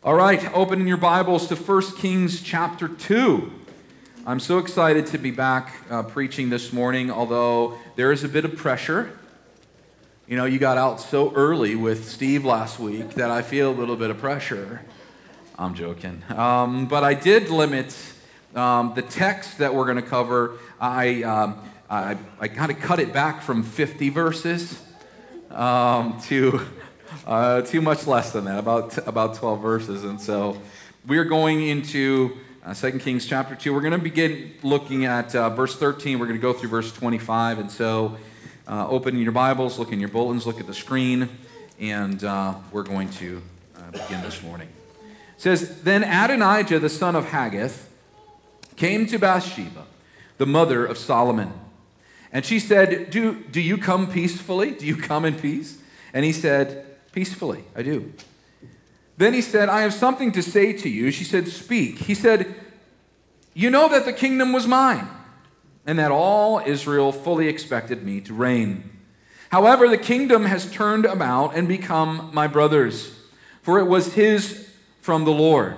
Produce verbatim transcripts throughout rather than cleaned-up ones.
All right, opening your Bibles to First Kings chapter two. I'm so excited to be back uh, preaching this morning, although there is a bit of pressure. You know, you got out so early with Steve last week that I feel a little bit of pressure. I'm joking. Um, but I did limit um, the text that we're going to cover. I, um, I, I kind of cut it back from fifty verses um, to... Uh, too much less than that, about about twelve verses. And so we're going into uh, Second Kings chapter two. We're going to begin looking at uh, verse thirteen. We're going to go through verse twenty-five. And so uh, open your Bibles, look in your bulletins, look at the screen, and uh, we're going to uh, begin this morning. It says, Then Adonijah, the son of Haggith, came to Bathsheba, the mother of Solomon. And she said, do, do you come peacefully? Do you come in peace? And he said, Peacefully, I do. Then he said, I have something to say to you. She said, Speak. He said, You know that the kingdom was mine, and that all Israel fully expected me to reign. However, the kingdom has turned about and become my brother's, for it was his from the Lord.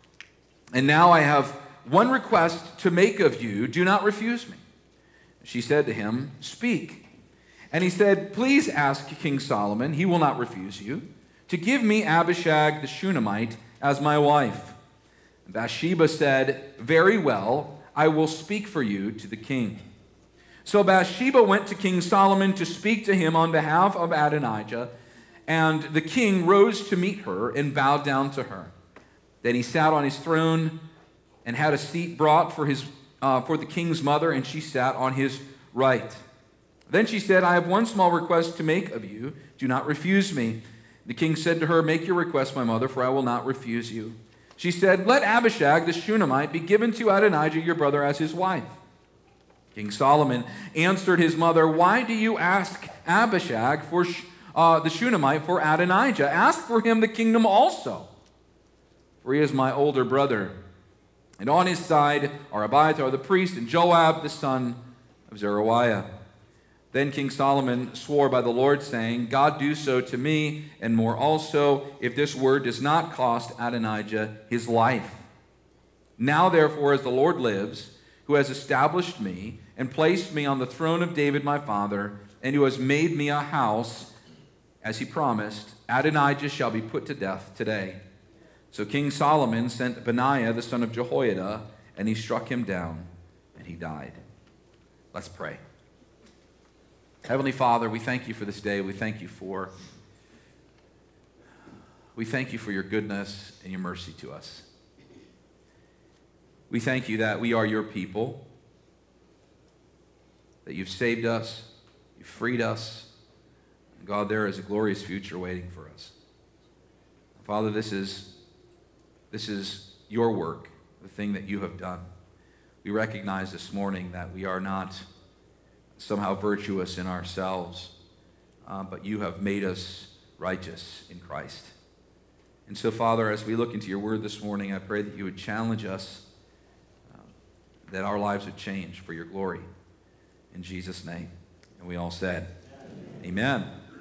And now I have one request to make of you. Do not refuse me. She said to him, Speak. And he said, Please ask King Solomon, he will not refuse you, to give me Abishag the Shunammite as my wife. And Bathsheba said, Very well, I will speak for you to the king. So Bathsheba went to King Solomon to speak to him on behalf of Adonijah, and the king rose to meet her and bowed down to her. Then he sat on his throne and had a seat brought for, his, uh, for the king's mother, and she sat on his right. Then she said, I have one small request to make of you. Do not refuse me. The king said to her, Make your request, my mother, for I will not refuse you. She said, Let Abishag the Shunammite be given to Adonijah your brother as his wife. King Solomon answered his mother, Why do you ask Abishag for uh, the Shunammite for Adonijah? Ask for him the kingdom also, for he is my older brother. And on his side are Abiathar the priest and Joab the son of Zeruiah. Then King Solomon swore by the Lord, saying, God do so to me, and more also, if this word does not cost Adonijah his life. Now therefore, as the Lord lives, who has established me, and placed me on the throne of David my father, and who has made me a house, as he promised, Adonijah shall be put to death today. So King Solomon sent Benaiah the son of Jehoiada, and he struck him down, and he died. Let's pray. Heavenly Father, we thank you for this day. We thank you for we thank you for your goodness and your mercy to us. We thank you that we are your people, that you've saved us, you've freed us. God, there is a glorious future waiting for us. Father, this is this is your work, the thing that you have done. We recognize this morning that we are not somehow virtuous in ourselves, uh, but you have made us righteous in Christ. And so, Father, as we look into your word this morning, I pray that you would challenge us, uh, that our lives would change for your glory. In Jesus' name. And we all said, Amen.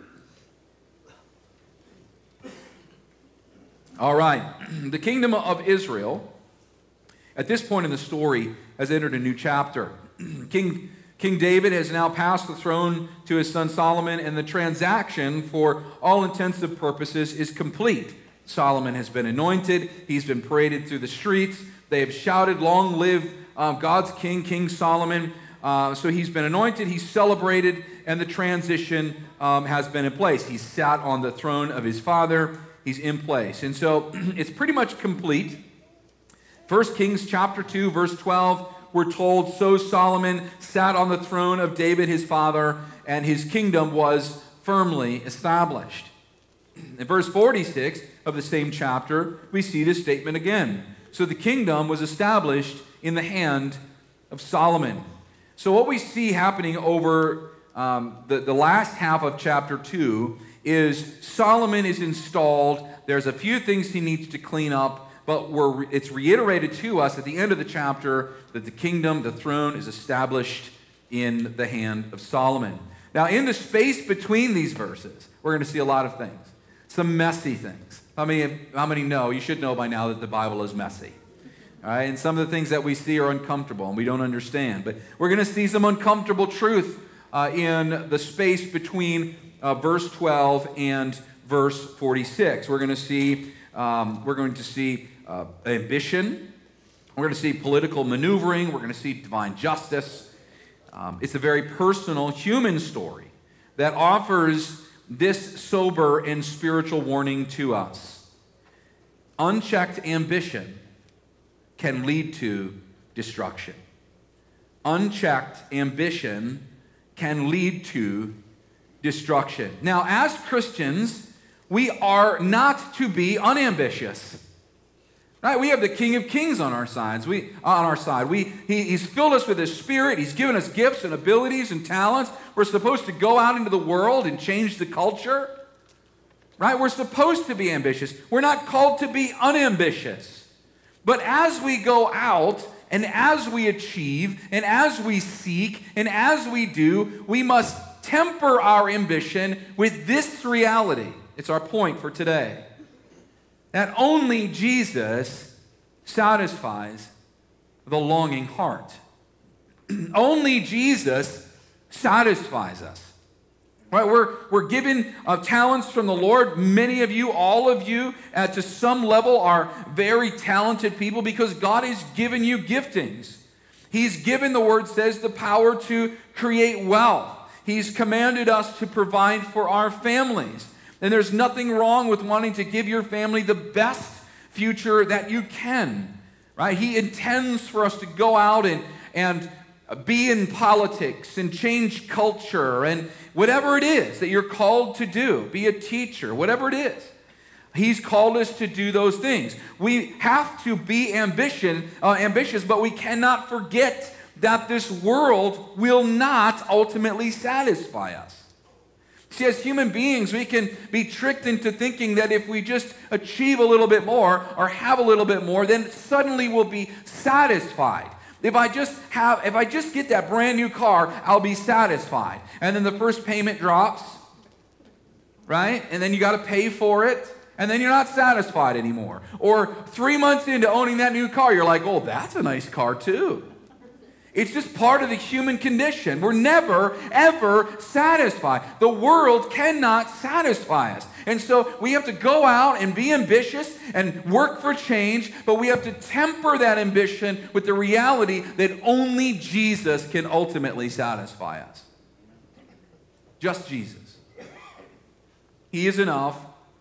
Amen. All right. The kingdom of Israel, at this point in the story, has entered a new chapter. King King David has now passed the throne to his son Solomon, and the transaction, for all intensive purposes, is complete. Solomon has been anointed. He's been paraded through the streets. They have shouted, Long live uh, God's king, King Solomon. Uh, so he's been anointed, he's celebrated, and the transition um, has been in place. He's sat on the throne of his father. He's in place. And so it's pretty much complete. First Kings chapter two, verse twelve, we're told, so Solomon sat on the throne of David his father, and his kingdom was firmly established. In verse forty-six of the same chapter, we see this statement again. So the kingdom was established in the hand of Solomon. So what we see happening over um, the, the last half of chapter two is Solomon is installed. There's a few things he needs to clean up, but we're, it's reiterated to us at the end of the chapter that the kingdom, the throne, is established in the hand of Solomon. Now, in the space between these verses, we're going to see a lot of things. Some messy things. How many, how many know? You should know by now that the Bible is messy. All right? And some of the things that we see are uncomfortable and we don't understand. But we're going to see some uncomfortable truth uh, in the space between uh, verse twelve and verse forty-six. We're going to see, um, we're going to see uh, ambition. We're going to see political maneuvering. We're going to see divine justice. Um, it's a very personal human story that offers this sober and spiritual warning to us. Unchecked ambition can lead to destruction. Unchecked ambition can lead to destruction. Now, as Christians, we are not to be unambitious. Right? We have the King of Kings on our sides. We on our side. We he, he's filled us with His Spirit. He's given us gifts and abilities and talents. We're supposed to go out into the world and change the culture. Right? We're supposed to be ambitious. We're not called to be unambitious. But as we go out and as we achieve and as we seek and as we do, we must temper our ambition with this reality. It's our point for today. That only Jesus satisfies the longing heart. Only Jesus satisfies us. Right? We're, we're given uh, talents from the Lord. Many of you, all of you, uh, to some level are very talented people because God has given you giftings. He's given, the Word says, the power to create wealth. He's commanded us to provide for our families. And there's nothing wrong with wanting to give your family the best future that you can. Right? He intends for us to go out and, and be in politics and change culture and whatever it is that you're called to do, be a teacher, whatever it is. He's called us to do those things. We have to be ambition, uh, ambitious, but we cannot forget that this world will not ultimately satisfy us. See, as human beings, we can be tricked into thinking that if we just achieve a little bit more or have a little bit more, then suddenly we'll be satisfied. If I just have, if I just get that brand new car, I'll be satisfied. And then the first payment drops, right? And then you got to pay for it, and then you're not satisfied anymore. Or three months into owning that new car, you're like, oh, that's a nice car too. It's just part of the human condition. We're never, ever satisfied. The world cannot satisfy us. And so we have to go out and be ambitious and work for change, but we have to temper that ambition with the reality that only Jesus can ultimately satisfy us. Just Jesus. He is enough.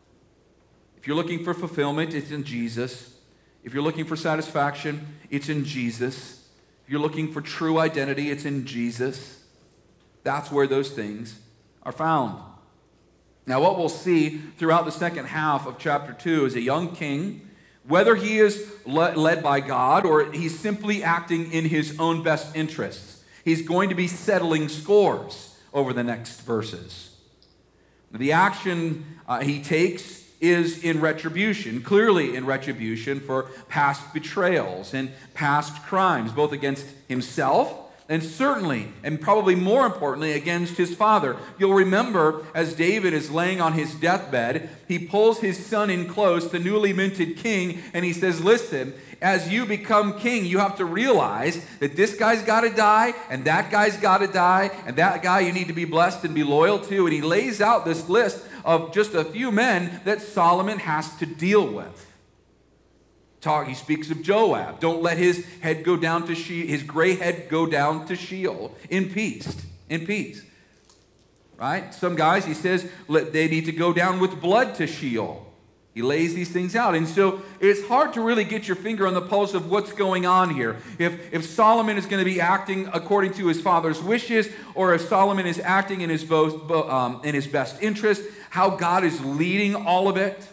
If you're looking for fulfillment, it's in Jesus. If you're looking for satisfaction, it's in Jesus. If you're looking for true identity, it's in Jesus. That's where those things are found. Now, what we'll see throughout the second half of chapter two is a young king, whether he is le- led by God or he's simply acting in his own best interests. He's going to be settling scores over the next verses. The action uh, he takes is in retribution, clearly in retribution for past betrayals and past crimes, both against himself and certainly, and probably more importantly, against his father. You'll remember as David is laying on his deathbed, he pulls his son in close, the newly minted king, and he says, listen, as you become king, you have to realize that this guy's got to die, and that guy's got to die, and that guy you need to be blessed and be loyal to. And he lays out this list of just a few men that Solomon has to deal with. Talk, he speaks of Joab. Don't let his head go down to she, his gray head go down to Sheol in peace. In peace. Right? Some guys, he says, let, they need to go down with blood to Sheol. He lays these things out. And so it's hard to really get your finger on the pulse of what's going on here. If, if Solomon is going to be acting according to his father's wishes, or if Solomon is acting in his, both, um, in his best interest, how God is leading all of it.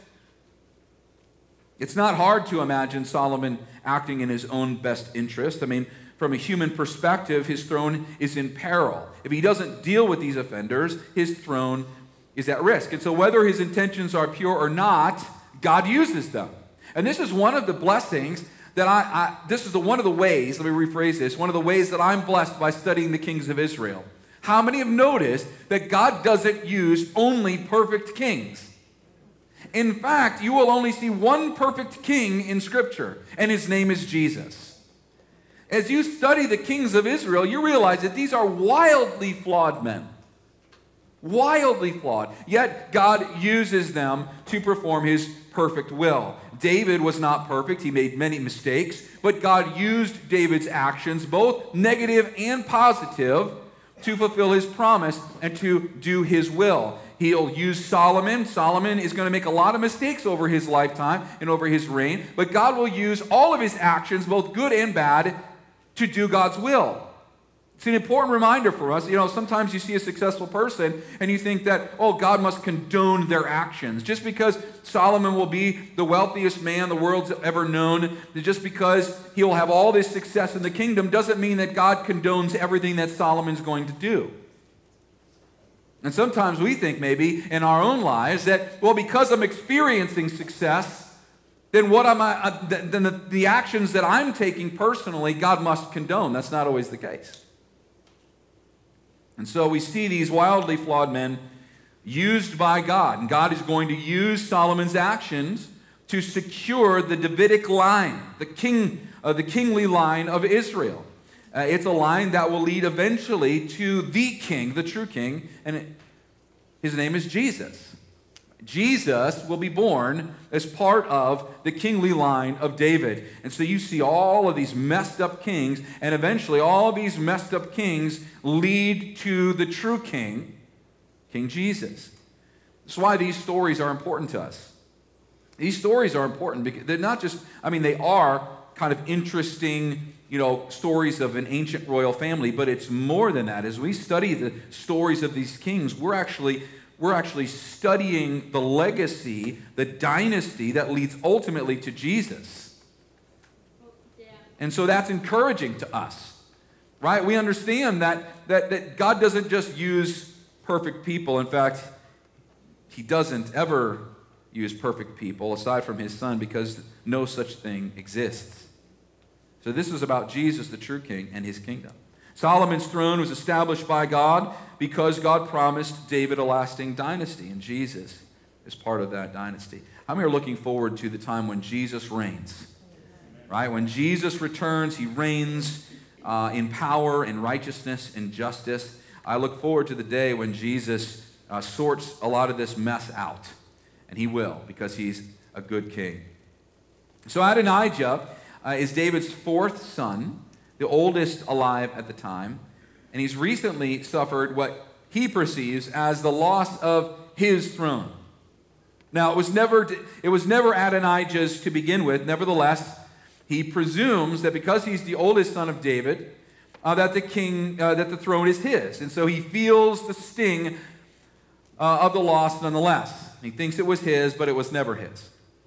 It's not hard to imagine Solomon acting in his own best interest. I mean, from a human perspective, his throne is in peril. If he doesn't deal with these offenders, his throne is at risk. And so whether his intentions are pure or not, God uses them. And this is one of the blessings that I, I this is the one of the ways, let me rephrase this, one of the ways that I'm blessed by studying the kings of Israel. How many have noticed that God doesn't use only perfect kings? In fact, you will only see one perfect king in Scripture, and his name is Jesus. As you study the kings of Israel, you realize that these are wildly flawed men. Wildly flawed. Yet God uses them to perform his perfect will. David was not perfect. He made many mistakes. But God used David's actions, both negative and positive, to fulfill his promise and to do his will. He'll use Solomon. Solomon is going to make a lot of mistakes over his lifetime and over his reign. But God will use all of his actions, both good and bad, to do God's will. It's an important reminder for us. You know, sometimes you see a successful person and you think that, oh, God must condone their actions. Just because Solomon will be the wealthiest man the world's ever known, just because he will have all this success in the kingdom, doesn't mean that God condones everything that Solomon's going to do. And sometimes we think maybe in our own lives that, well, because I'm experiencing success, then what am I? Uh, then the, the actions that I'm taking personally, God must condone. That's not always the case. And so we see these wildly flawed men used by God. And God is going to use Solomon's actions to secure the Davidic line, the king, uh, the kingly line of Israel. Uh, it's a line that will lead eventually to the king, the true king, and it, his name is Jesus. Jesus will be born as part of the kingly line of David. And so you see all of these messed up kings, and eventually all these messed up kings lead to the true king, King Jesus. That's why these stories are important to us. These stories are important because they're not just, I mean, they are kind of interesting, you know, stories of an ancient royal family, but it's more than that. As we study the stories of these kings, we're actually We're actually studying the legacy, the dynasty that leads ultimately to Jesus. And so that's encouraging to us, right? We understand that, that, that God doesn't just use perfect people. In fact, he doesn't ever use perfect people aside from his son, because no such thing exists. So this is about Jesus, the true king, and his kingdom. Solomon's throne was established by God because God promised David a lasting dynasty, and Jesus is part of that dynasty. How many are looking forward to the time when Jesus reigns? Right? When Jesus returns, he reigns uh, in power and righteousness and justice. I look forward to the day when Jesus uh, sorts a lot of this mess out, and he will, because he's a good king. So Adonijah uh, is David's fourth son, the oldest alive at the time, and he's recently suffered what he perceives as the loss of his throne. Now, it was never it was never Adonijah's to begin with. Nevertheless, he presumes that because he's the oldest son of David, uh, that the king uh, that the throne is his, and so he feels the sting uh, of the loss nonetheless. He thinks it was his, but it was never his.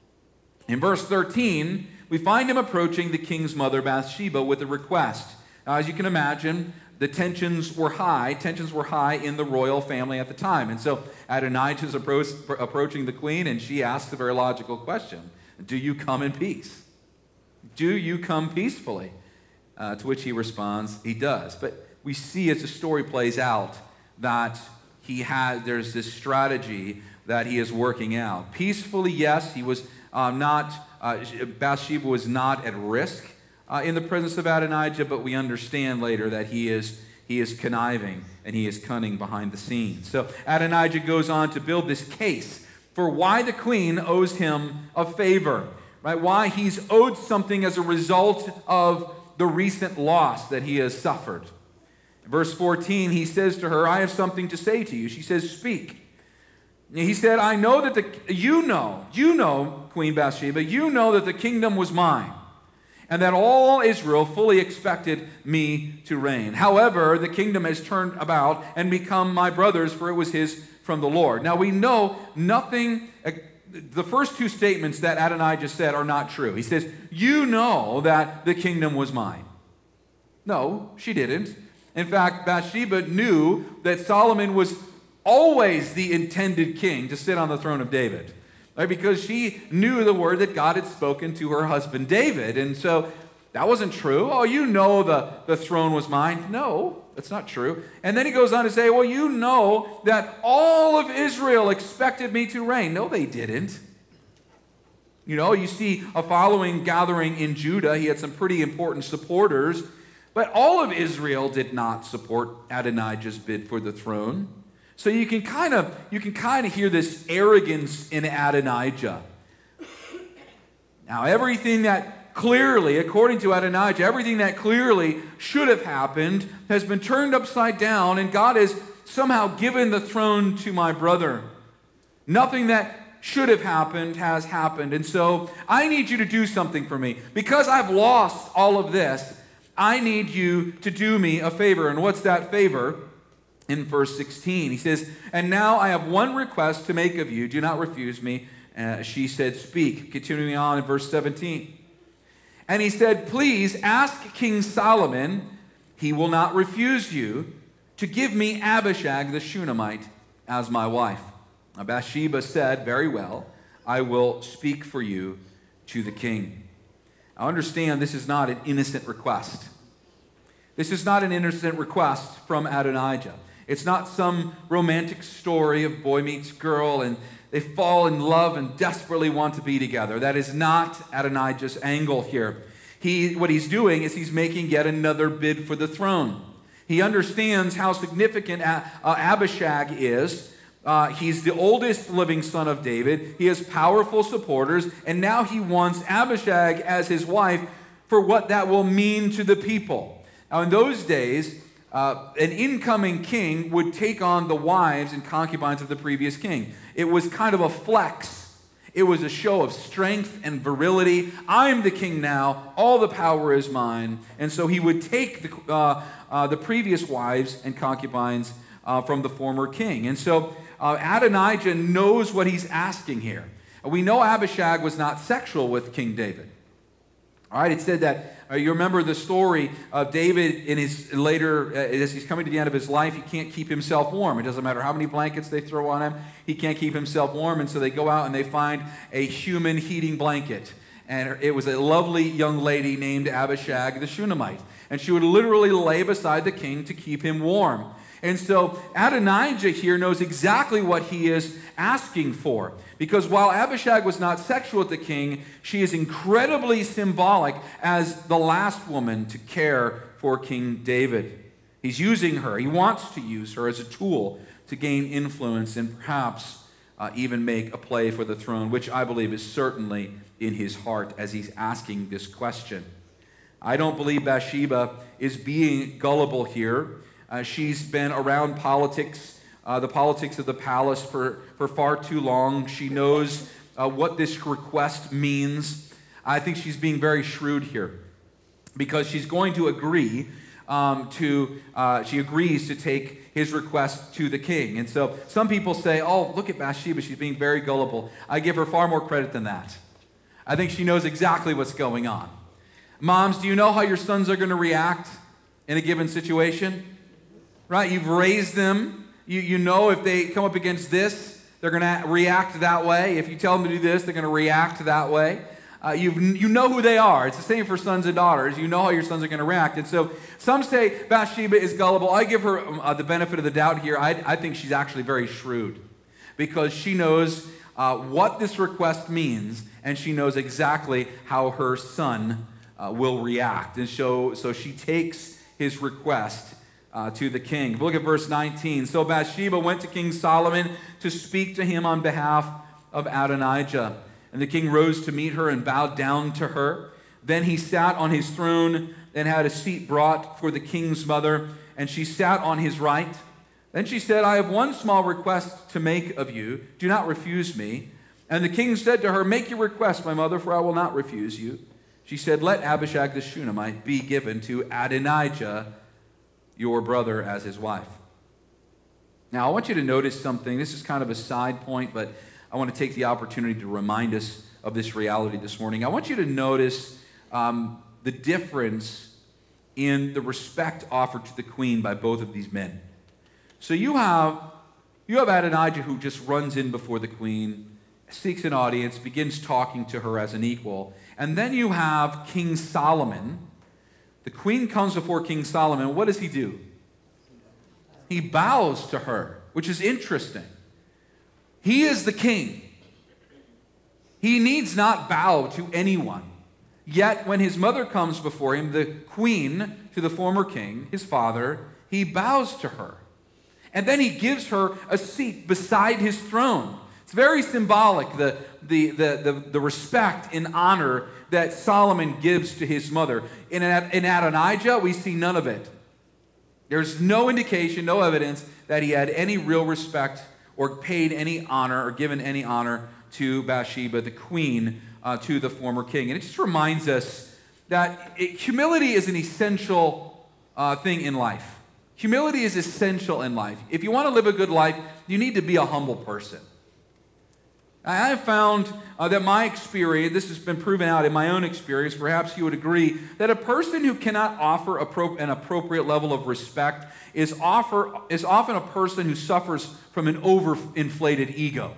In verse thirteen, we find him approaching the king's mother, Bathsheba, with a request. Now, as you can imagine, the tensions were high. Tensions were high in the royal family at the time. And so Adonijah is approach, approaching the queen, and she asks a very logical question. Do you come in peace? Do you come peacefully? Uh, to which he responds, he does. But we see as the story plays out that he has, there's this strategy that he is working out. Peacefully, yes, he was uh, not... Uh, Bathsheba was not at risk uh, in the presence of Adonijah, but we understand later that he is, he is conniving and he is cunning behind the scenes. So Adonijah goes on to build this case for why the queen owes him a favor, right? Why he's owed something as a result of the recent loss that he has suffered. In verse fourteen, he says to her, I have something to say to you. She says, speak. He said, I know that the, you know, you know, Queen Bathsheba, you know that the kingdom was mine, and that all Israel fully expected me to reign. However, the kingdom has turned about and become my brother's, for it was his from the Lord. Now we know nothing, the first two statements that Adonijah said are not true. He says, you know that the kingdom was mine. No, she didn't. In fact, Bathsheba knew that Solomon was always the intended king to sit on the throne of David, right? Because she knew the word that God had spoken to her husband David. And so that wasn't true. Oh, you know the, the throne was mine. No, that's not true. And then he goes on to say, well, you know that all of Israel expected me to reign. No, they didn't. You know, you see a following gathering in Judah. He had some pretty important supporters, but all of Israel did not support Adonijah's bid for the throne. So you can kind of you can kind of hear this arrogance in Adonijah. Now, everything that clearly, according to Adonijah, everything that clearly should have happened has been turned upside down, and God has somehow given the throne to my brother. Nothing that should have happened has happened. And so I need you to do something for me. Because I've lost all of this, I need you to do me a favor. And what's that favor? In verse sixteen, he says, "And now I have one request to make of you. Do not refuse me." Uh, she said, "Speak." Continuing on in verse seventeen. And he said, "Please ask King Solomon, he will not refuse you, to give me Abishag the Shunammite as my wife." Now Bathsheba said, "Very well, I will speak for you to the king." Now understand, this is not an innocent request. This is not an innocent request from Adonijah. It's not some romantic story of boy meets girl and they fall in love and desperately want to be together. That is not Adonijah's angle here. He, what he's doing is he's making yet another bid for the throne. He understands how significant uh, Abishag is. Uh, he's the oldest living son of David. He has powerful supporters, and now he wants Abishag as his wife for what that will mean to the people. Now, in those days, uh, an incoming king would take on the wives and concubines of the previous king. It was kind of a flex. It was a show of strength and virility. I'm the king now. All the power is mine. And so he would take the, uh, uh, the previous wives and concubines uh, from the former king. And so Uh, Adonijah knows what he's asking here. We know Abishag was not sexual with King David. All right, it said that, uh, you remember the story of David in his later, uh, as he's coming to the end of his life, he can't keep himself warm. It doesn't matter how many blankets they throw on him, he can't keep himself warm, and so they go out and they find a human heating blanket. And it was a lovely young lady named Abishag the Shunammite. And she would literally lay beside the king to keep him warm. And so Adonijah here knows exactly what he is asking for. Because while Abishag was not sexual with the king, she is incredibly symbolic as the last woman to care for King David. He's using her. He wants to use her as a tool to gain influence and perhaps uh, even make a play for the throne, which I believe is certainly in his heart as he's asking this question. I don't believe Bathsheba is being gullible here. Uh, she's been around politics, uh, the politics of the palace for, for far too long. She knows uh, what this request means. I think she's being very shrewd here because she's going to agree um, to, uh, she agrees to take his request to the king. And so some people say, oh, look at Bathsheba, she's being very gullible. I give her far more credit than that. I think she knows exactly what's going on. Moms, do you know how your sons are going to react in a given situation? Right? You've raised them. You, you know if they come up against this, they're going to react that way. If you tell them to do this, they're going to react that way. Uh, you've, you know who they are. It's the same for sons and daughters. You know how your sons are going to react. And so some say Bathsheba is gullible. I give her uh, the benefit of the doubt here. I, I think she's actually very shrewd because she knows uh, what this request means, and she knows exactly how her son uh, will react. And so, so she takes his request Uh, to the king. Look at verse nineteen. So Bathsheba went to King Solomon to speak to him on behalf of Adonijah. And the king rose to meet her and bowed down to her. Then he sat on his throne and had a seat brought for the king's mother, and she sat on his right. Then she said, I have one small request to make of you. Do not refuse me. And the king said to her, make your request, my mother, for I will not refuse you. She said, let Abishag the Shunammite be given to Adonijah, your brother, as his wife. Now, I want you to notice something. This is kind of a side point, but I want to take the opportunity to remind us of this reality this morning. I want you to notice um, the difference in the respect offered to the queen by both of these men. So you have, you have Adonijah who just runs in before the queen, seeks an audience, begins talking to her as an equal. And then you have King Solomon. The queen comes before King Solomon. What does he do? He bows to her, which is interesting. He is the king. He needs not bow to anyone. Yet when his mother comes before him, the queen to the former king, his father, he bows to her. And then he gives her a seat beside his throne. It's very symbolic, the, the, the, the, the respect and honor that Solomon gives to his mother. In, in Adonijah, we see none of it. There's no indication, no evidence that he had any real respect or paid any honor or given any honor to Bathsheba, the queen, uh, to the former king. And it just reminds us that it, humility is an essential uh, thing in life. Humility is essential in life. If you want to live a good life, you need to be a humble person. I have found uh, that my experience, this has been proven out in my own experience, perhaps you would agree, that a person who cannot offer appro- an appropriate level of respect is, offer, is often a person who suffers from an overinflated ego.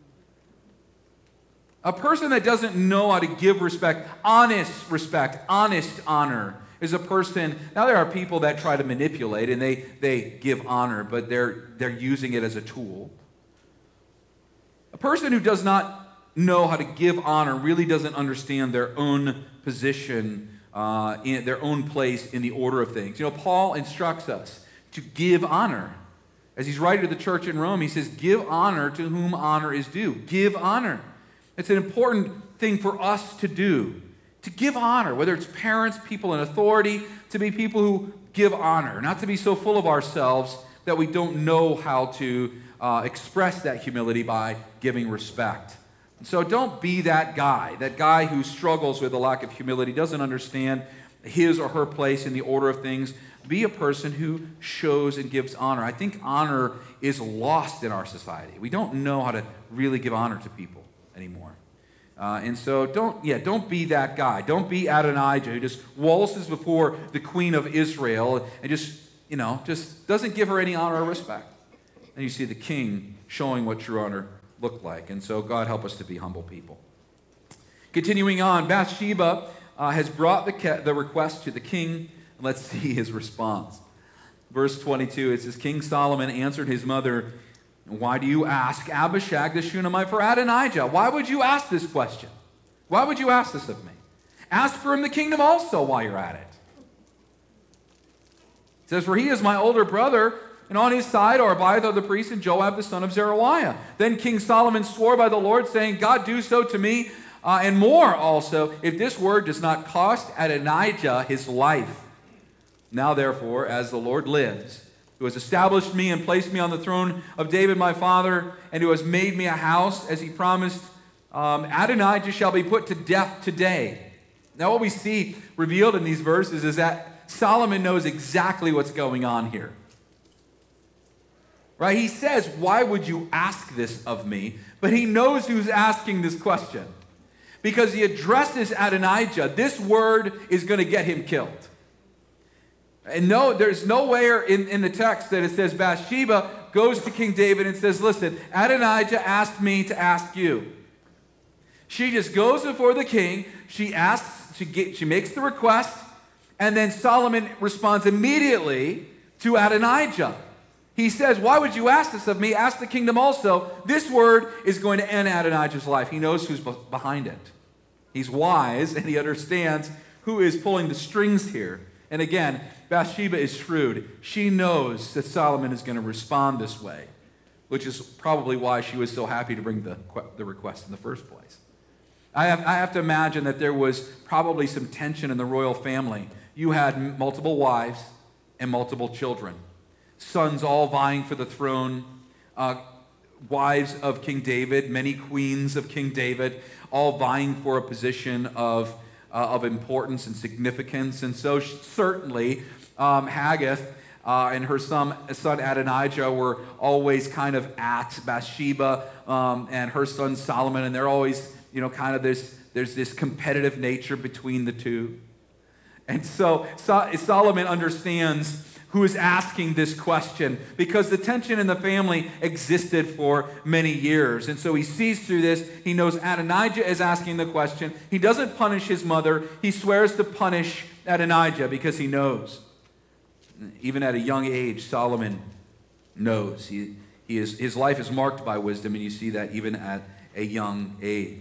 A person that doesn't know how to give respect, honest respect, honest honor, is a person. Now there are people that try to manipulate and they, they give honor, but they're, they're using it as a tool. A person who does not know how to give honor really doesn't understand their own position, uh, in their own place in the order of things. You know, Paul instructs us to give honor. As he's writing to the church in Rome, he says, give honor to whom honor is due. Give honor. It's an important thing for us to do, to give honor, whether it's parents, people in authority, to be people who give honor, not to be so full of ourselves that we don't know how to uh, express that humility by giving respect. And so don't be that guy, that guy who struggles with a lack of humility, doesn't understand his or her place in the order of things. Be a person who shows and gives honor. I think honor is lost in our society. We don't know how to really give honor to people anymore. Uh, and so don't, yeah, don't be that guy. Don't be Adonijah who just waltzes before the queen of Israel and just, you know, just doesn't give her any honor or respect. And you see the king showing what true honor looked like. And so God help us to be humble people. Continuing on, Bathsheba uh, has brought the, ke- the request to the king. Let's see his response. Verse twenty-two, it says, King Solomon answered his mother, why do you ask Abishag the Shunammite for Adonijah? Why would you ask this question? Why would you ask this of me? Ask for him the kingdom also while you're at it. It says, for he is my older brother, and on his side are Abiathar the priest and Joab the son of Zeruiah. Then King Solomon swore by the Lord, saying, God do so to me, uh, and more also, if this word does not cost Adonijah his life. Now therefore, as the Lord lives, who has established me and placed me on the throne of David my father, and who has made me a house, as he promised, um, Adonijah shall be put to death today. Now what we see revealed in these verses is that Solomon knows exactly what's going on here. Right? He says, why would you ask this of me? But he knows who's asking this question. Because he addresses Adonijah. This word is going to get him killed. And no, there's nowhere in, in the text that it says Bathsheba goes to King David and says, listen, Adonijah asked me to ask you. She just goes before the king, she asks, she, get, she makes the request, and then Solomon responds immediately to Adonijah. He says, why would you ask this of me? Ask the kingdom also. This word is going to end Adonijah's life. He knows who's behind it. He's wise, and he understands who is pulling the strings here. And again, Bathsheba is shrewd. She knows that Solomon is going to respond this way, which is probably why she was so happy to bring the, the request in the first place. I have, I have to imagine that there was probably some tension in the royal family. You had multiple wives and multiple children, sons all vying for the throne, uh, wives of King David, many queens of King David, all vying for a position of Uh, of importance and significance. And so certainly um, Haggith uh, and her son, son Adonijah were always kind of at Bathsheba um, and her son Solomon, and they're always, you know, kind of this, there's this competitive nature between the two. And so, so Solomon understands who is asking this question, because the tension in the family existed for many years. And so he sees through this. He knows Adonijah is asking the question. He doesn't punish his mother. He swears to punish Adonijah because he knows. Even at a young age, Solomon knows. He, he is, his life is marked by wisdom, and you see that even at a young age.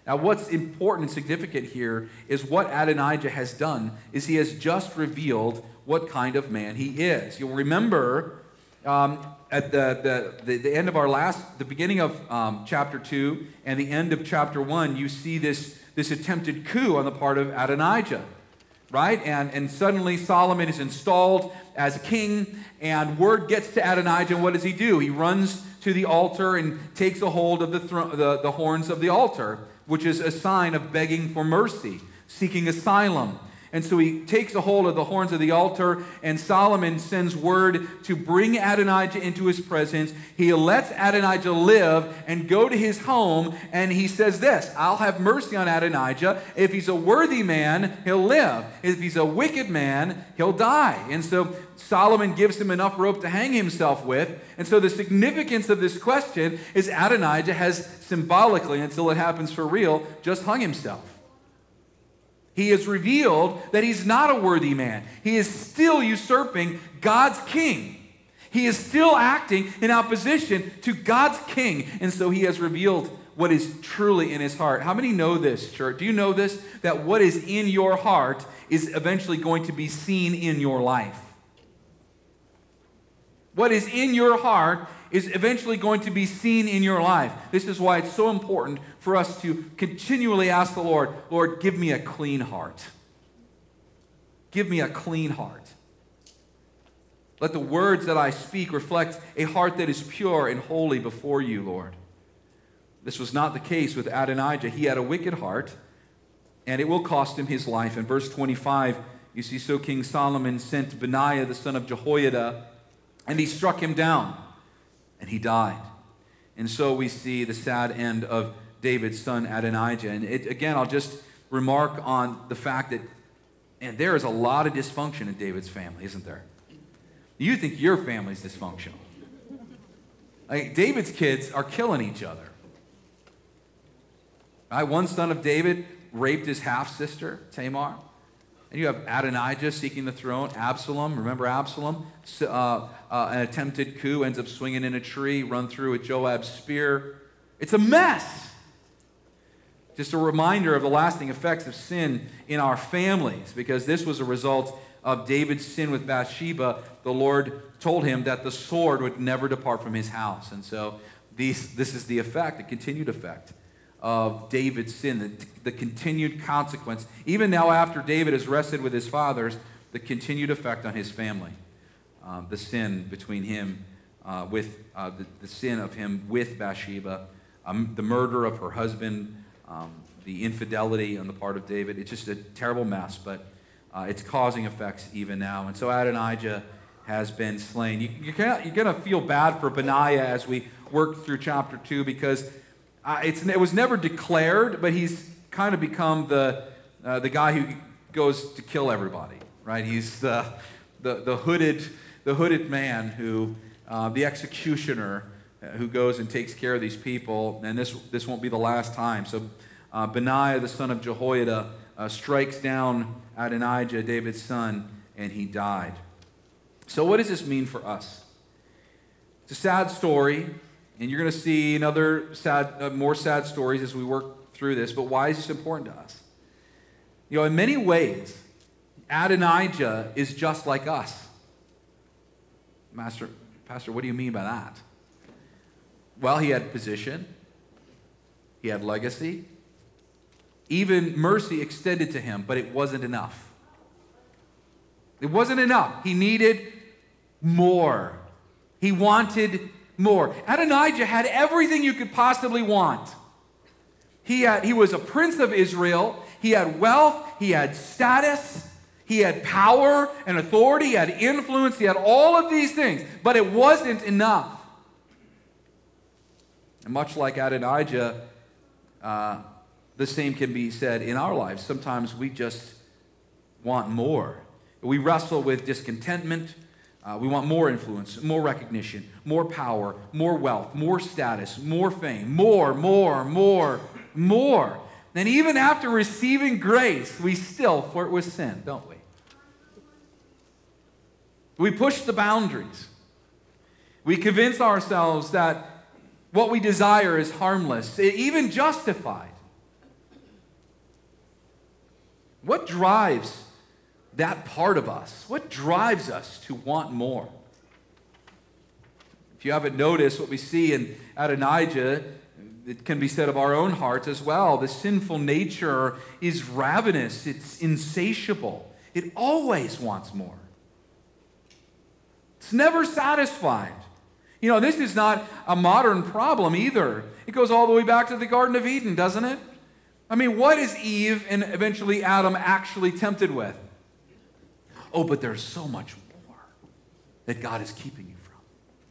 Now, what's important and significant here is what Adonijah has done is he has just revealed what kind of man he is. You'll remember um, at the, the, the, the end of our last, the beginning of um, chapter two and the end of chapter one, you see this, this attempted coup on the part of Adonijah, right? And, and suddenly Solomon is installed as king, and word gets to Adonijah, and what does he do? He runs to the altar and takes a hold of the, thro- the, the horns of the altar, which is a sign of begging for mercy, seeking asylum. And so he takes a hold of the horns of the altar, and Solomon sends word to bring Adonijah into his presence. He lets Adonijah live and go to his home, and he says this, I'll have mercy on Adonijah. If he's a worthy man, he'll live. If he's a wicked man, he'll die. And so Solomon gives him enough rope to hang himself with. And so the significance of this question is Adonijah has symbolically, until it happens for real, just hung himself. He has revealed that he's not a worthy man. He is still usurping God's king. He is still acting in opposition to God's king. And so he has revealed what is truly in his heart. How many know this, church? Do you know this? That what is in your heart is eventually going to be seen in your life. What is in your heart is eventually going to be seen in your life. This is why it's so important for us to continually ask the Lord, Lord, give me a clean heart. Give me a clean heart. Let the words that I speak reflect a heart that is pure and holy before you, Lord. This was not the case with Adonijah. He had a wicked heart, and it will cost him his life. In verse twenty-five, you see, so King Solomon sent Benaiah, the son of Jehoiada, and he struck him down, and he died. And so we see the sad end of David's son Adonijah. And it, again, I'll just remark on the fact that, and there is a lot of dysfunction in David's family, isn't there? You think your family's dysfunctional. Like, David's kids are killing each other. Right? One son of David raped his half-sister, Tamar. And you have Adonijah seeking the throne, Absalom. Remember Absalom? Uh, uh, an attempted coup, ends up swinging in a tree, run through with Joab's spear. It's a mess. Just a reminder of the lasting effects of sin in our families, because this was a result of David's sin with Bathsheba. The Lord told him that the sword would never depart from his house. And so these, this is the effect, the continued effect of David's sin, the, the continued consequence, even now after David is rested with his fathers, the continued effect on his family, um, the sin between him, uh, with uh, the, the sin of him with Bathsheba, um, the murder of her husband, um, the infidelity on the part of David. It's just a terrible mess, but uh, it's causing effects even now. And so Adonijah has been slain. You, you're going to feel bad for Benaiah as we work through chapter two, because Uh, it's, it was never declared, but he's kind of become the uh, the guy who goes to kill everybody, right? He's the the, the hooded the hooded man who uh, the executioner uh, who goes and takes care of these people. And this this won't be the last time. So uh, Benaiah, the son of Jehoiada, uh, strikes down Adonijah, David's son, and he died. So what does this mean for us? It's a sad story. And you're going to see another sad, uh, more sad stories as we work through this. But why is this important to us? You know, in many ways, Adonijah is just like us. Master, Pastor, what do you mean by that? Well, he had position. He had legacy. Even mercy extended to him, but it wasn't enough. It wasn't enough. He needed more. He wanted more. Adonijah had everything you could possibly want. He had, he was a prince of Israel. He had wealth. He had status. He had power and authority. He had influence. He had all of these things, but it wasn't enough. And much like Adonijah, uh, the same can be said in our lives. Sometimes we just want more. We wrestle with discontentment. Uh, we want more influence, more recognition, more power, more wealth, more status, more fame, more, more, more, more. And even after receiving grace, we still flirt with sin, don't we? We push the boundaries. We convince ourselves that what we desire is harmless, even justified. What drives that part of us? What drives us to want more? If you haven't noticed, what we see in Adonijah, it can be said of our own hearts as well. The sinful nature is ravenous. It's insatiable. It always wants more. It's never satisfied. You know, this is not a modern problem either. It goes all the way back to the Garden of Eden, doesn't it? I mean, what is Eve and eventually Adam actually tempted with? Oh, but there's so much more that God is keeping you from.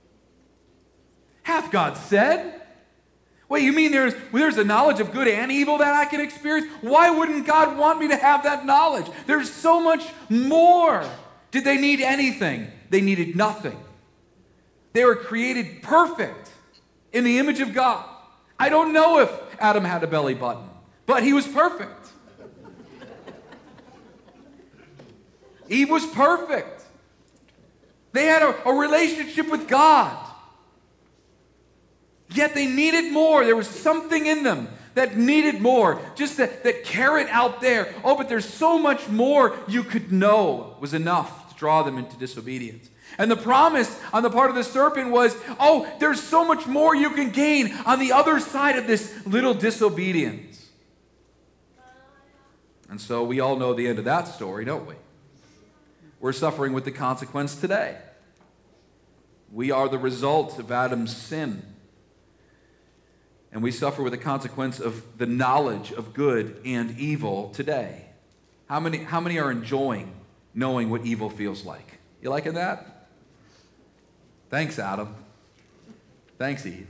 Hath God said? Wait, you mean there's, there's a knowledge of good and evil that I can experience? Why wouldn't God want me to have that knowledge? There's so much more. Did they need anything? They needed nothing. They were created perfect in the image of God. I don't know if Adam had a belly button, but he was perfect. Eve was perfect. They had a, a relationship with God. Yet they needed more. There was something in them that needed more. Just that, that carrot out there. Oh, but there's so much more you could know was enough to draw them into disobedience. And the promise on the part of the serpent was, oh, there's so much more you can gain on the other side of this little disobedience. And so we all know the end of that story, don't we? We're suffering with the consequence today. We are the result of Adam's sin. And we suffer with the consequence of the knowledge of good and evil today. How many, how many are enjoying knowing what evil feels like? You liking that? Thanks, Adam. Thanks, Eve.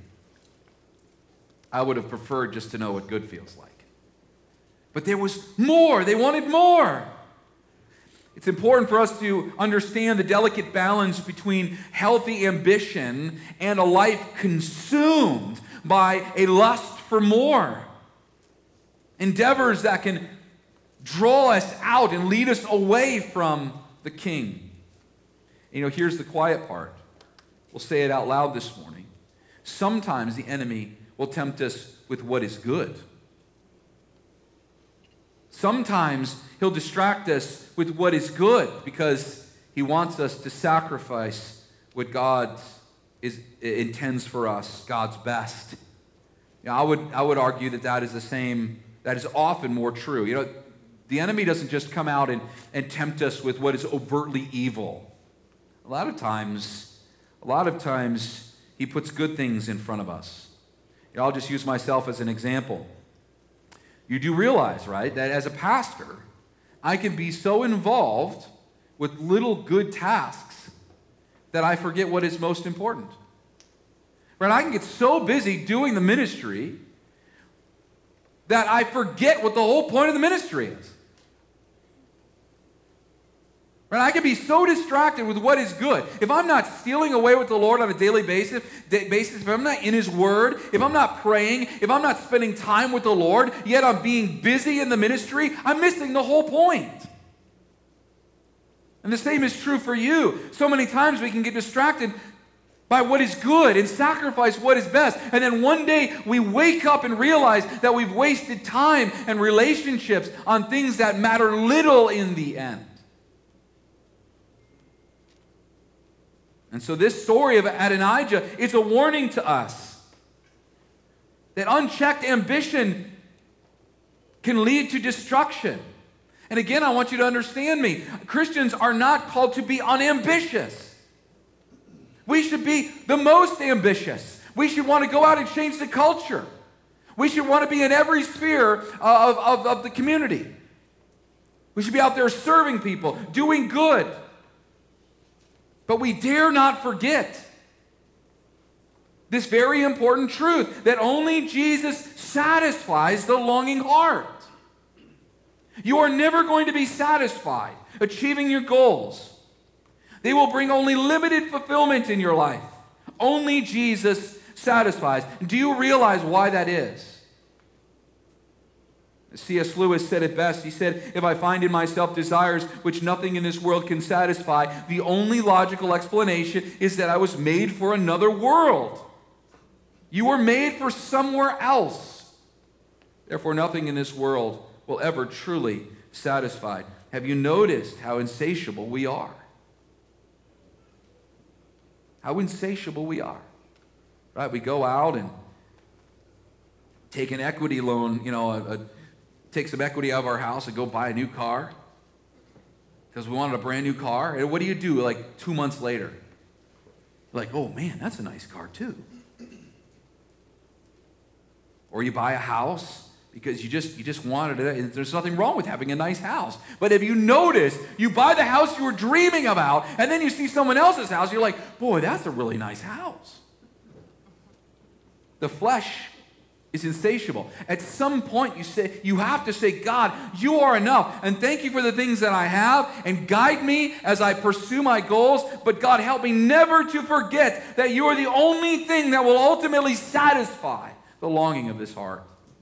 I would have preferred just to know what good feels like. But there was more. They wanted more. It's important for us to understand the delicate balance between healthy ambition and a life consumed by a lust for more. Endeavors that can draw us out and lead us away from the King. You know, here's the quiet part. We'll say it out loud this morning. Sometimes the enemy will tempt us with what is good. Sometimes he'll distract us with what is good because he wants us to sacrifice what God is, intends for us, God's best. You know, I would, I would argue that that is the same, that is often more true. You know, the enemy doesn't just come out and, and tempt us with what is overtly evil. A lot of times, a lot of times he puts good things in front of us. You know, I'll just use myself as an example. You do realize, right, that as a pastor, I can be so involved with little good tasks that I forget what is most important. Right? I can get so busy doing the ministry that I forget what the whole point of the ministry is. Right? I can be so distracted with what is good. If I'm not stealing away with the Lord on a daily basis, basis, if I'm not in His Word, if I'm not praying, if I'm not spending time with the Lord, yet I'm being busy in the ministry, I'm missing the whole point. And the same is true for you. So many times we can get distracted by what is good and sacrifice what is best. And then one day we wake up and realize that we've wasted time and relationships on things that matter little in the end. And so this story of Adonijah is a warning to us that unchecked ambition can lead to destruction. And again, I want you to understand me. Christians are not called to be unambitious. We should be the most ambitious. We should want to go out and change the culture. We should want to be in every sphere of, of, of the community. We should be out there serving people, doing good. But we dare not forget this very important truth that only Jesus satisfies the longing heart. You are never going to be satisfied achieving your goals. They will bring only limited fulfillment in your life. Only Jesus satisfies. Do you realize why that is? C S Lewis said it best. He said, if I find in myself desires which nothing in this world can satisfy, the only logical explanation is that I was made for another world. You were made for somewhere else. Therefore, nothing in this world will ever truly satisfied. Have you noticed how insatiable we are? How insatiable we are. Right? We go out and take an equity loan, you know, a, a, take some equity out of our house and go buy a new car because we wanted a brand new car. And what do you do like two months later? Like, oh man, that's a nice car too. Or you buy a house because you just you just wanted it. There's nothing wrong with having a nice house. But if you notice, you buy the house you were dreaming about, and then you see someone else's house, you're like, boy, that's a really nice house. The flesh is insatiable. At some point, you say you have to say, God, you are enough, and thank you for the things that I have, and guide me as I pursue my goals. But God, help me never to forget that you are the only thing that will ultimately satisfy the longing of this heart.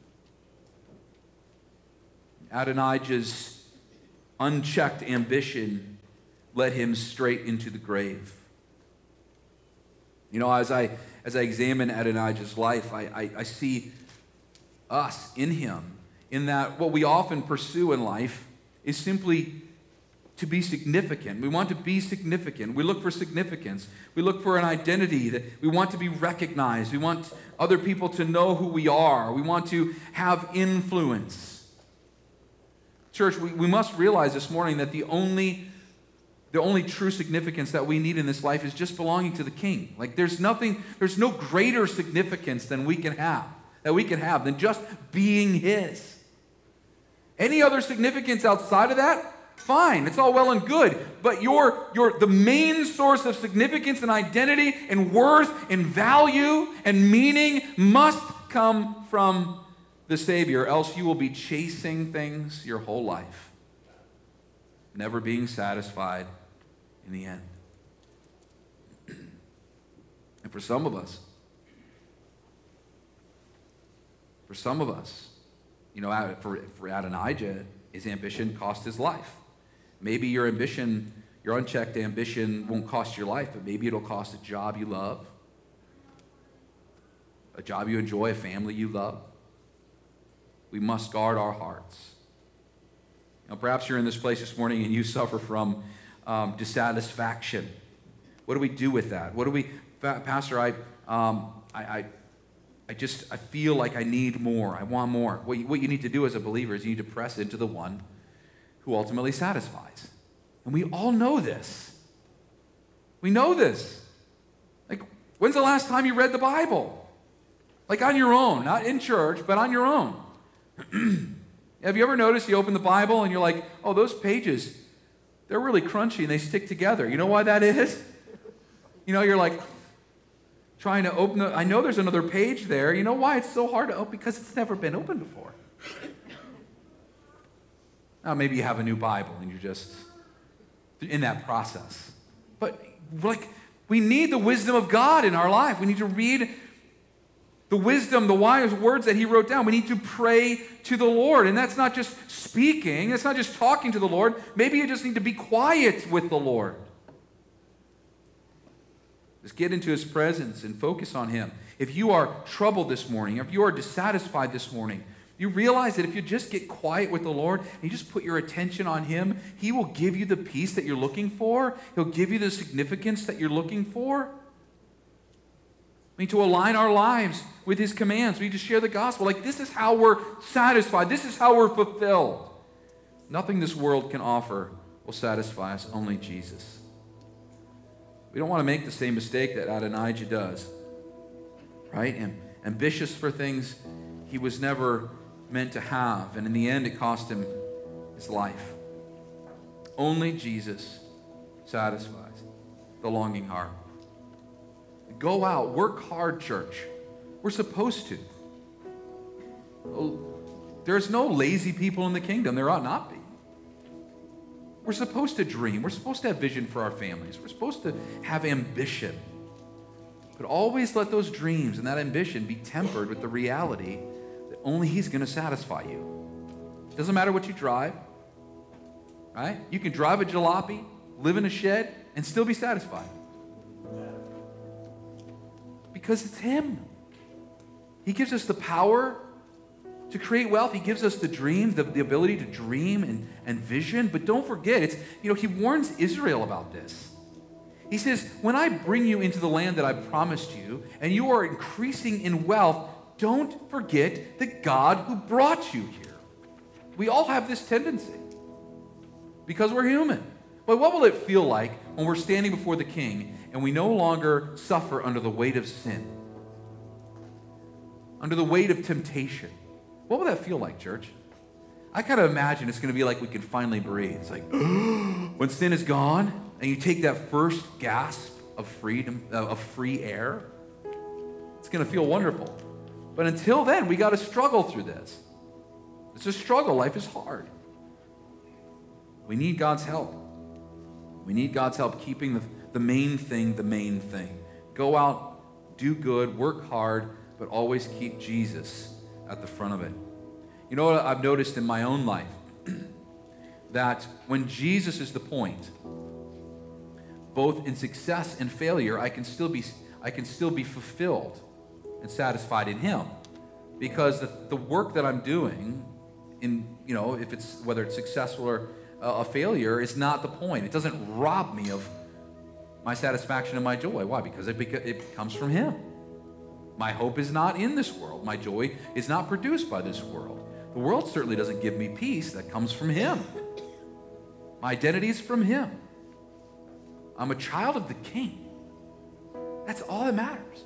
Adonijah's unchecked ambition led him straight into the grave. You know, as I as I examine Adonijah's life, I, I, I see us in him, in that what we often pursue in life is simply to be significant. We want to be significant. We look for significance. We look for an identity that we want to be recognized. We want other people to know who we are. We want to have influence. Church, we, we must realize this morning that the only The only true significance that we need in this life is just belonging to the King. Like there's nothing, there's no greater significance than we can have, that we can have than just being His. Any other significance outside of that, fine, it's all well and good. But your, your, the main source of significance and identity and worth and value and meaning must come from the Savior, else you will be chasing things your whole life, never being satisfied in the end. And for some of us, for some of us, you know, for, for Adonijah, his ambition cost his life. Maybe your ambition, your unchecked ambition won't cost your life, but maybe it'll cost a job you love, a job you enjoy, a family you love. We must guard our hearts. Now, perhaps you're in this place this morning and you suffer from um, dissatisfaction. What do we do with that? What do we, Pastor? I, um, I, I, I just I feel like I need more. I want more. What you, what you need to do as a believer is you need to press into the one who ultimately satisfies. And we all know this. We know this. Like, when's the last time you read the Bible? Like on your own, not in church, but on your own. Have you ever noticed you open the Bible and you're like, oh, those pages, they're really crunchy and they stick together. You know why that is? You know, you're like trying to open the, I know there's another page there. You know why it's so hard to open? Because it's never been opened before. Now, maybe you have a new Bible and you're just in that process. But like, we need the wisdom of God in our life. We need to read the wisdom, the wise words that He wrote down. We need to pray to the Lord. And that's not just speaking. It's not just talking to the Lord. Maybe you just need to be quiet with the Lord. Just get into His presence and focus on Him. If you are troubled this morning, if you are dissatisfied this morning, you realize that if you just get quiet with the Lord and you just put your attention on Him, He will give you the peace that you're looking for. He'll give you the significance that you're looking for. We need to align our lives with His commands. We need to share the gospel. Like, this is how we're satisfied. This is how we're fulfilled. Nothing this world can offer will satisfy us, only Jesus. We don't want to make the same mistake that Adonijah does, right? And ambitious for things he was never meant to have. And in the end, it cost him his life. Only Jesus satisfies the longing heart. Go out, work hard, church. We're supposed to. There's no lazy people in the kingdom. There ought not be. We're supposed to dream. We're supposed to have vision for our families. We're supposed to have ambition. But always let those dreams and that ambition be tempered with the reality that only He's going to satisfy you. It doesn't matter what you drive, right? You can drive a jalopy, live in a shed, and still be satisfied. Because it's Him. He gives us the power To create wealth, he gives us the dream, the, the ability to dream and, and vision. But don't forget, it's, you know, he warns Israel about this. He says, when I bring you into the land that I promised you, and you are increasing in wealth, don't forget the God who brought you here. We all have this tendency because we're human. But what will it feel like when we're standing before the King and we no longer suffer under the weight of sin, under the weight of temptation? What will that feel like, church? I kind of imagine it's going to be like we can finally breathe. It's like when sin is gone and you take that first gasp of freedom, uh, of free air, it's going to feel wonderful. But until then, we got to struggle through this. It's a struggle. Life is hard. We need God's help. We need God's help keeping the, the main thing the main thing. Go out, do good, work hard, but always keep Jesus at the front of it. You know what I've noticed in my own life? That when Jesus is the point, both in success and failure, I can still be I can still be fulfilled and satisfied in him. Because the, the work that I'm doing, in you know, if it's whether it's successful or a failure, is not the point. It doesn't rob me of my satisfaction and my joy. Why? Because it, beca- it comes from him. My hope is not in this world. My joy is not produced by this world. The world certainly doesn't give me peace. That comes from him. My identity is from him. I'm a child of the King. That's all that matters.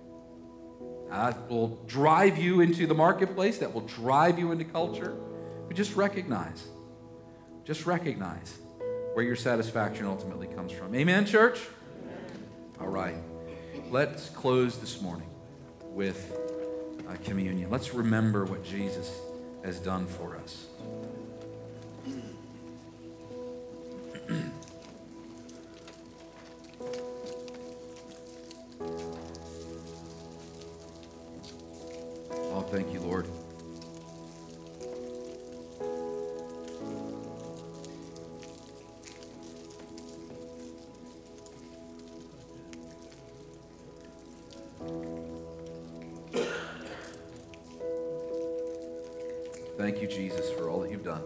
Now, that will drive you into the marketplace. That will drive you into culture. But just recognize, just recognize where your satisfaction ultimately comes from. Amen, church? Amen. All right. Let's close this morning with uh, communion. Let's remember what Jesus has done for us. Oh, thank you, Lord. Thank you, Jesus, for all that you've done.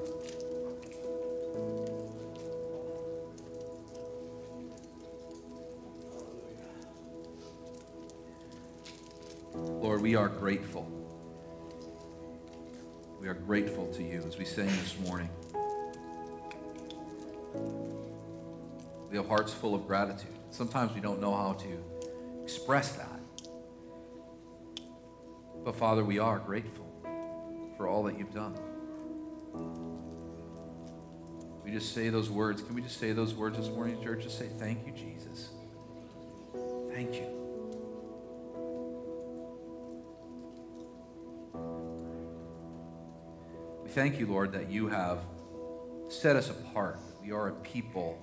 Lord, we are grateful. We are grateful to you as we sang this morning. We have hearts full of gratitude. Sometimes we don't know how to express that. But Father, we are grateful for all that you've done. We just say those words. Can we just say those words this morning, church? Just say, thank you, Jesus. Thank you. We thank you, Lord, that you have set us apart. We are a people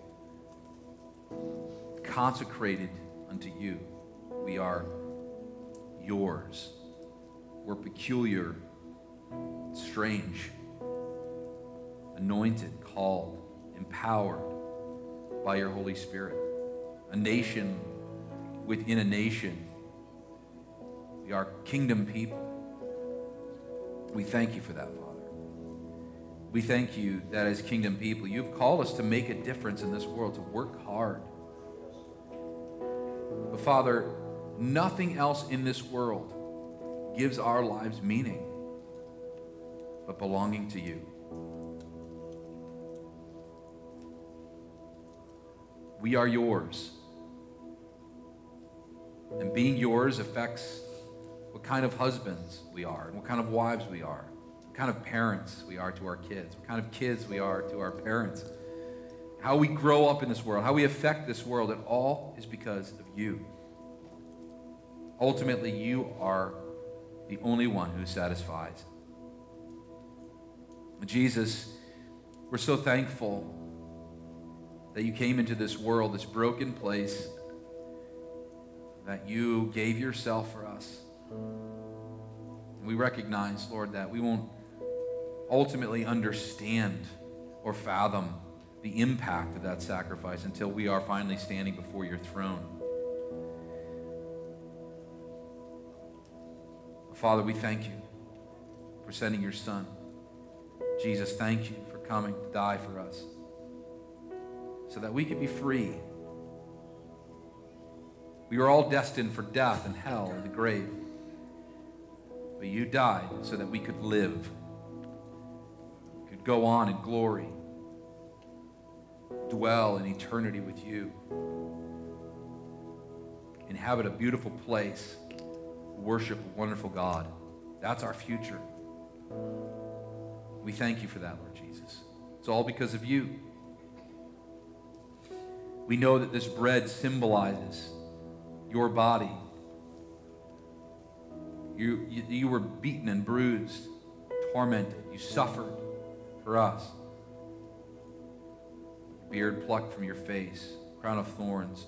consecrated unto you. We are yours. We're peculiar, strange, anointed, called, empowered by your Holy Spirit. A nation within a nation. We are kingdom people. We thank you for that, Father. We thank you that as kingdom people, you've called us to make a difference in this world, to work hard. But Father, nothing else in this world gives our lives meaning but belonging to you. We are yours. And being yours affects what kind of husbands we are, and what kind of wives we are, what kind of parents we are to our kids, what kind of kids we are to our parents, how we grow up in this world, how we affect this world. It all is because of you. Ultimately, you are the only one who satisfies. Jesus, we're so thankful that you came into this world, this broken place, that you gave yourself for us. And we recognize, Lord, that we won't ultimately understand or fathom the impact of that sacrifice until we are finally standing before your throne. Father, we thank you. for sending your Son. Jesus, thank you for coming to die for us so that we could be free. We were all destined for death and hell and the grave. But you died so that we could live, could go on in glory, dwell in eternity with you, inhabit a beautiful place, worship a wonderful God. That's our future. We thank you for that, Lord Jesus. It's all because of you. We know that this bread symbolizes your body. You, you, you were beaten and bruised, tormented. You suffered for us. Beard plucked from your face, crown of thorns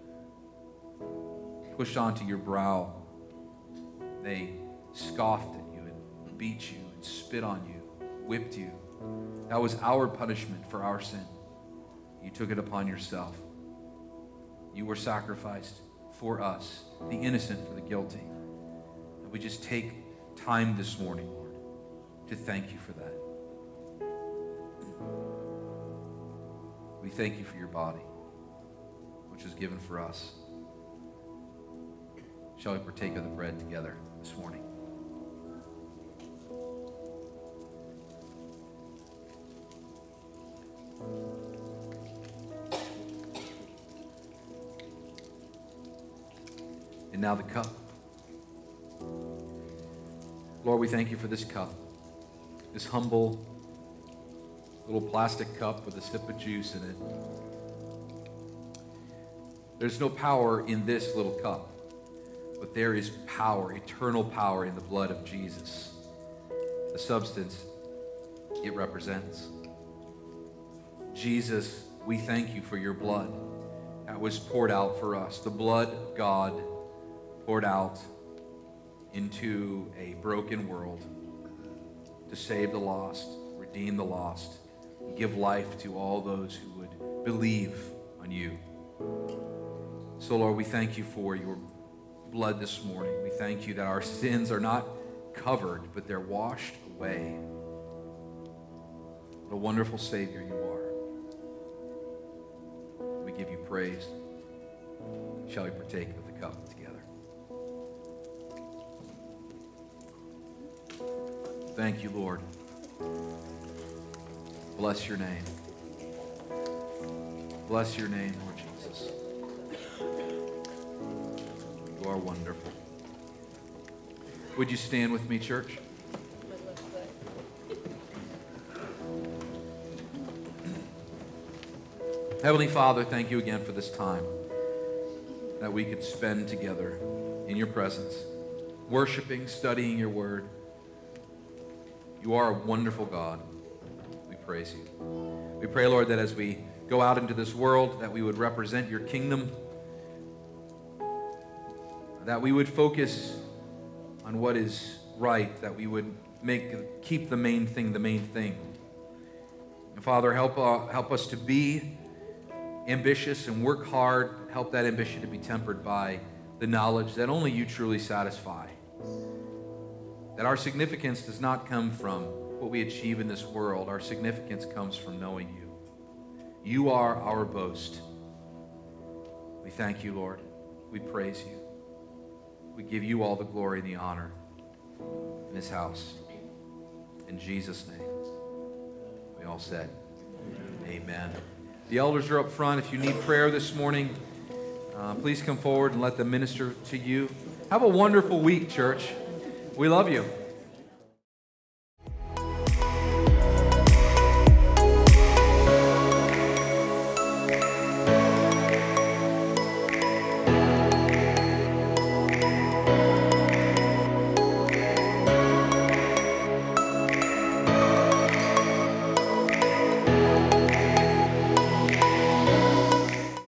pushed onto your brow. They scoffed at you and beat you and spit on you, whipped you. That was our punishment for our sin. You took it upon yourself. You were sacrificed for us, the innocent for the guilty. And we just take time this morning, Lord, to thank you for that. We thank you for your body, which is given for us. Shall we partake of the bread together this morning? And now the cup. Lord, we thank you for this cup, this humble little plastic cup with a sip of juice in it. There's no power in this little cup, but there is power, eternal power in the blood of Jesus, the substance it represents. Jesus, we thank you for your blood that was poured out for us, the blood of God poured out into a broken world to save the lost, redeem the lost, and give life to all those who would believe on you. So, Lord, we thank you for your blood this morning. We thank you that our sins are not covered, but they're washed away. What a wonderful Savior you are. We give you praise. Shall we partake of the cup together? Thank you, Lord. Bless your name. Bless your name, Lord Jesus. You are wonderful. Would you stand with me, church? Heavenly Father, thank you again for this time that we could spend together in your presence, worshiping, studying your word. You are a wonderful God. We praise you. We pray, Lord, that as we go out into this world, that we would represent your kingdom, that we would focus on what is right, that we would make keep the main thing the main thing. And Father, help uh, help us to be ambitious and work hard. Help that ambition to be tempered by the knowledge that only you truly satisfy. That our significance does not come from what we achieve in this world. Our significance comes from knowing you. You are our boast. We thank you, Lord. We praise you. We give you all the glory and the honor in this house. In Jesus' name. We all said, amen. Amen. The elders are up front. If you need prayer this morning, uh, please come forward and let them minister to you. Have a wonderful week, church. We love you.